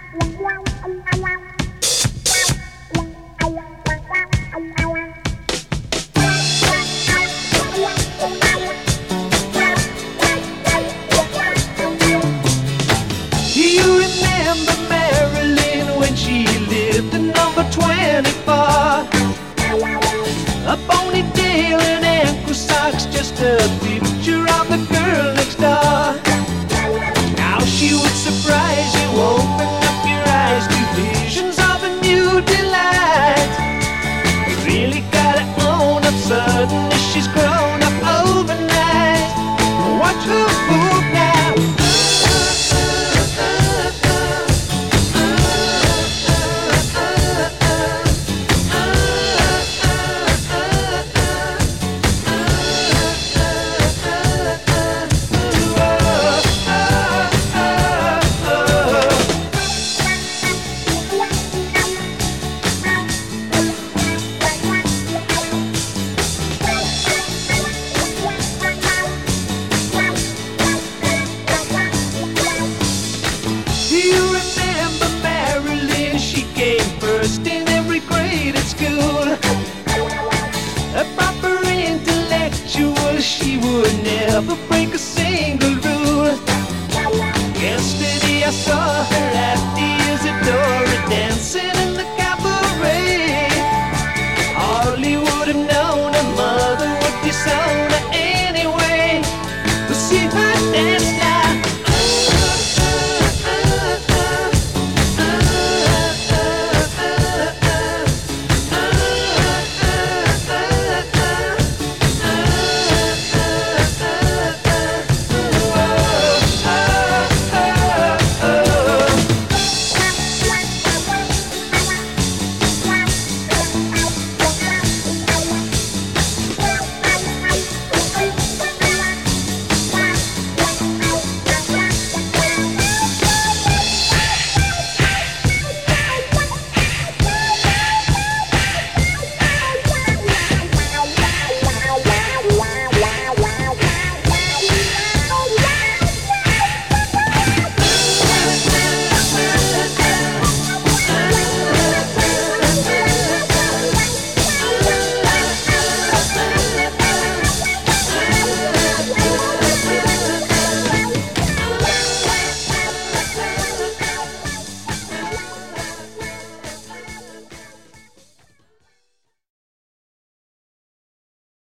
Do you remember Marilyn when she lived in number 24? A ponytail and ankle socks, just a picture of the girl next door. Now she would surprise you, open up your eyes to visions of a new delight. Really got it on up, suddenly she's grown up overnight. Watch her move now. Do you remember Marilyn? She came first in every grade at school. A proper intellectual, she would never